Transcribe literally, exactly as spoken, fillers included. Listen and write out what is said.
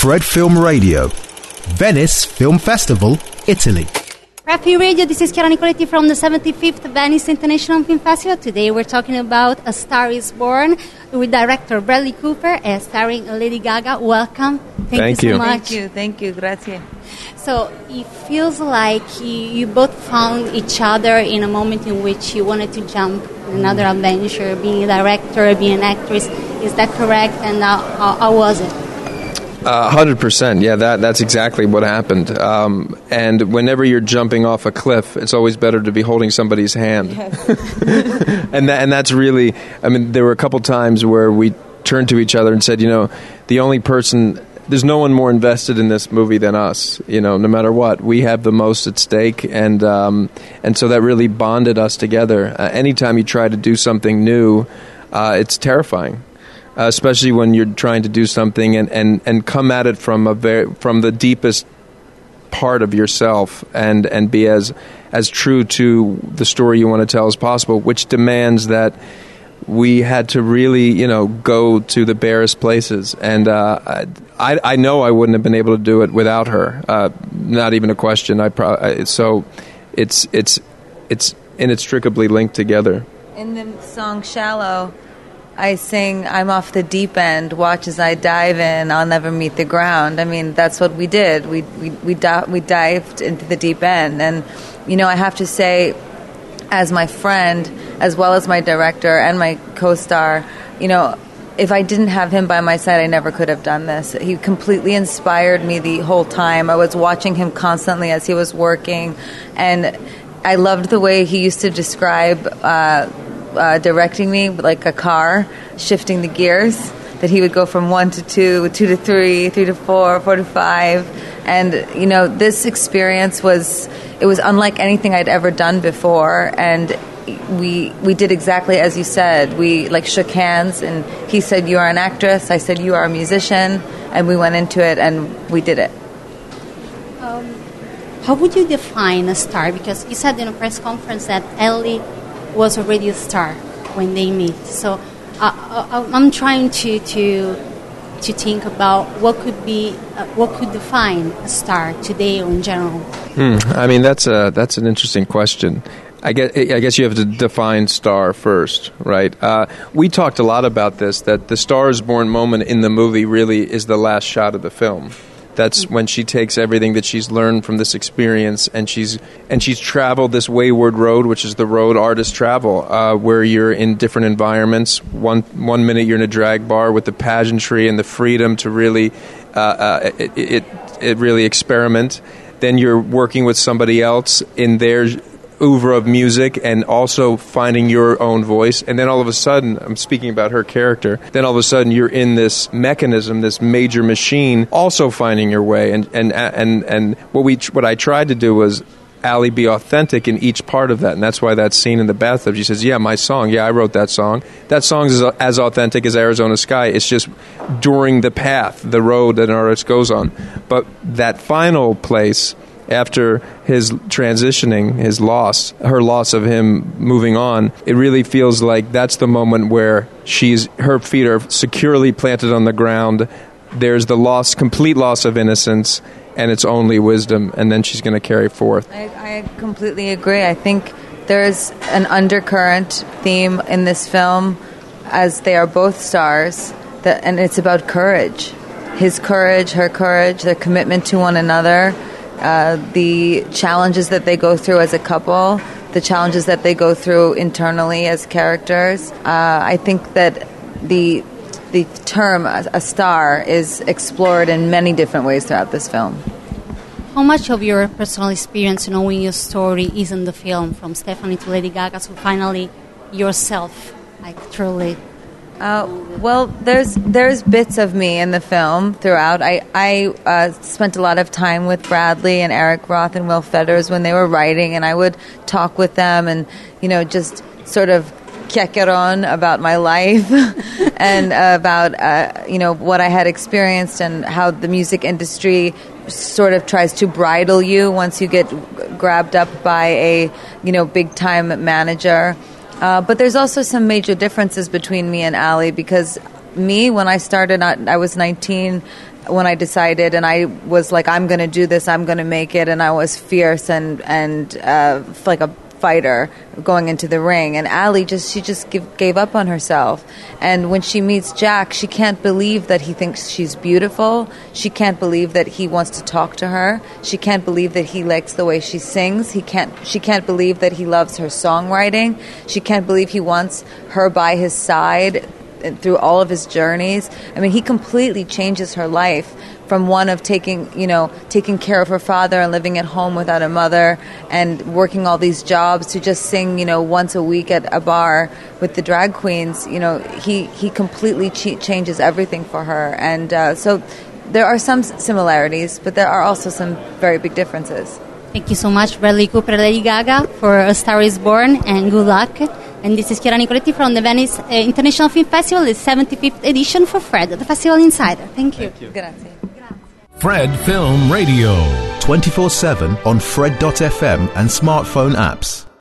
Red Film Radio, Venice Film Festival, Italy. Red Film Radio, this is Chiara Nicoletti from the seventy-fifth Venice International Film Festival. Today we're talking about A Star is Born with director Bradley Cooper and starring Lady Gaga. Welcome. Thank, Thank you so you. much. Thank you, thank you, grazie. So it feels like you, you both found each other in a moment in which you wanted to jump another adventure, being a director, being an actress. Is that correct? And uh, how, how was it? Uh, one hundred percent. Yeah, that that's exactly what happened. Um, and whenever you're jumping off a cliff, it's always better to be holding somebody's hand. Yes. and that, and that's really, I mean, there were a couple times where we turned to each other and said, you know, the only person, there's no one more invested in this movie than us. You know, no matter what, we have the most at stake. And, um, and so that really bonded us together. Uh, anytime you try to do something new, uh, it's terrifying. Uh, especially when you're trying to do something and, and, and come at it from a very from the deepest part of yourself and, and be as as true to the story you want to tell as possible, which demands that we had to really, you know, go to the barest places. And uh, I I know I wouldn't have been able to do it without her. Uh, not even a question. I pro- I, so it's it's it's inextricably linked together. In the song Shallow, I sing, I'm off the deep end, watch as I dive in, I'll never meet the ground. I mean, that's what we did. We we we, di- we dived into the deep end. And, you know, I have to say, as my friend, as well as my director and my co-star, you know, if I didn't have him by my side, I never could have done this. He completely inspired me the whole time. I was watching him constantly as he was working. And I loved the way he used to describe uh Uh, directing me like a car, shifting the gears, that he would go from one to two, two to three, three to four, four to five. And, you know, this experience was, it was unlike anything I'd ever done before. And we we did exactly as you said. We, like, shook hands, and he said, you are an actress. I said, you are a musician. And we went into it, and we did it. Um, how would you define a star? Because you said in a press conference that Ellie was already a star when they meet. So uh, I'm trying to to to think about what could be uh, what could define a star today or in general. Hmm. I mean, that's a that's an interesting question. I guess I guess you have to define star first, right? Uh, we talked a lot about this. That the Star is Born moment in the movie really is the last shot of the film. That's when she takes everything that she's learned from this experience, and she's and she's traveled this wayward road, which is the road artists travel, uh, where you're in different environments. One one minute you're in a drag bar with the pageantry and the freedom to really uh, uh, it, it it really experiment. Then you're working with somebody else in their oeuvre of music and also finding your own voice. And then all of a sudden, I'm speaking about her character, then all of a sudden you're in this mechanism, this major machine, also finding your way. And and and, and what we what I tried to do was Allie be authentic in each part of that. And that's why that scene in the bathtub, she says, yeah, my song, yeah, I wrote that song. That song is as authentic as Arizona Sky. It's just during the path, the road that an artist goes on. But that final place, after his transitioning, his loss, her loss of him moving on, it really feels like that's the moment where she's her feet are securely planted on the ground. There's the loss, complete loss of innocence, and it's only wisdom, and then she's going to carry forth. I, I completely agree. I think there's an undercurrent theme in this film, as they are both stars, that, and it's about courage. His courage, her courage, their commitment to one another. Uh, the challenges that they go through as a couple, the challenges that they go through internally as characters. Uh, I think that the the term a star is explored in many different ways throughout this film. How much of your personal experience knowing your story is in the film, from Stephanie to Lady Gaga, so finally yourself, like truly? Uh, well, there's there's bits of me in the film throughout. I I uh, spent a lot of time with Bradley and Eric Roth and Will Fetters when they were writing, and I would talk with them and, you know, just sort of chiacchierone about my life and uh, about uh, you know what I had experienced and how the music industry sort of tries to bridle you once you get grabbed up by a you know big time manager. Uh, but there's also some major differences between me and Allie, because me, when I started, I, I was nineteen when I decided, and I was like, I'm going to do this, I'm going to make it, and I was fierce and, and uh, like a fighter going into the ring. And Ally just, she just give, gave up on herself. And when she meets Jack, she can't believe that he thinks she's beautiful. She can't believe that he wants to talk to her. She can't believe that he likes the way she sings. He can't, she can't believe that he loves her songwriting. She can't believe he wants her by his side through all of his journeys. I mean, he completely changes her life from one of taking, you know, taking care of her father and living at home without a mother and working all these jobs to just sing, you know, once a week at a bar with the drag queens. You know, he, he completely ch- changes everything for her. And uh, so there are some similarities, but there are also some very big differences. Thank you so much, Bradley Cooper, Lady Gaga, for A Star is Born, and good luck. And this is Chiara Nicoletti from the Venice uh, International Film Festival, the seventy-fifth edition for Fred, the Festival Insider. Thank you. Thank you. Grazie. Fred Film Radio. twenty-four seven on Fred dot f m and smartphone apps.